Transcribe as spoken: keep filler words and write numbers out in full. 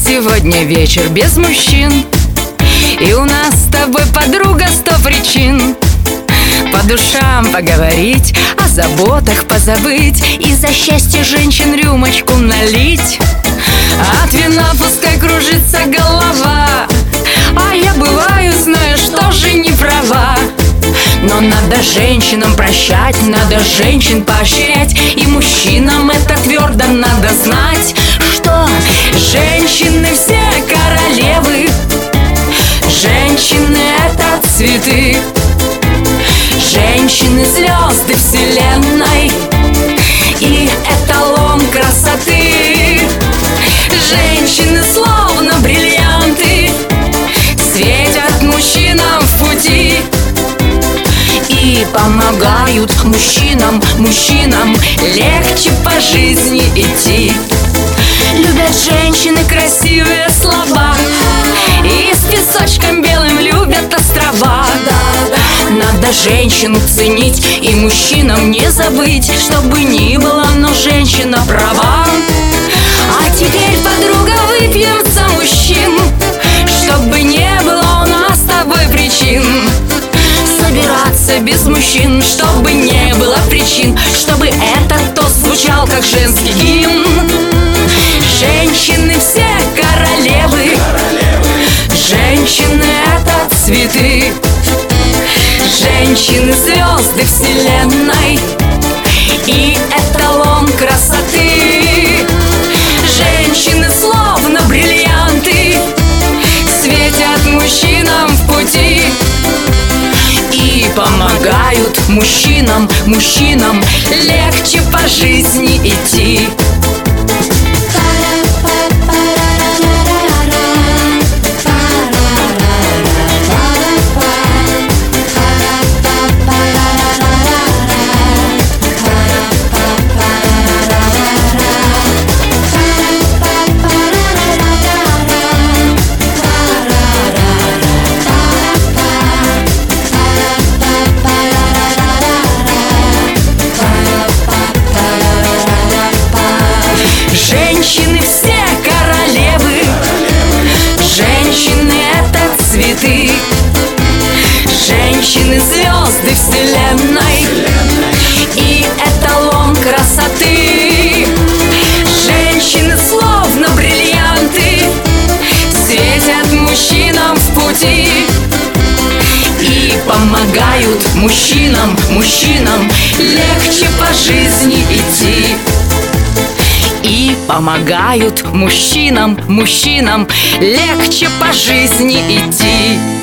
сегодня вечер без мужчин, и у нас с тобой, подруга, сто причин по душам поговорить, о заботах позабыть и за счастье женщин рюмочку налить. От вина пускай кружится голова, а я бываю, знаешь, тоже не права. Но надо женщинам прощать, надо женщин поощрять, и мужчинам это твердо надо знать, что женщины все королевы, женщины это цветы, женщины звезды вселенной и эталон красоты. Женщины словно бриллианты светят мужчинам в пути и помогают мужчинам, мужчинам легче по жизни идти. Любят женщины красивые слова и с песочком белым любят острова. Надо женщину ценить и мужчинам не забыть, чтобы ни было, но женщина права. А теперь, подруга, выпьем за мужчин, чтобы не было у нас с тобой причин собираться без мужчин, чтобы не было причин, чтобы этот тост звучал как женский гимн. Женщины все королевы, женщины это цветы, женщины звезды вселенной и эталон красоты. Женщины словно бриллианты светят мужчинам в пути и помогают мужчинам, мужчинам легче по жизни идти. Женщины все королевы, женщины это цветы, женщины звезды вселенной и эталон красоты. Женщины словно бриллианты светят мужчинам в пути и помогают мужчинам, мужчинам легче по жизни идти. И помогают мужчинам, мужчинам легче по жизни идти.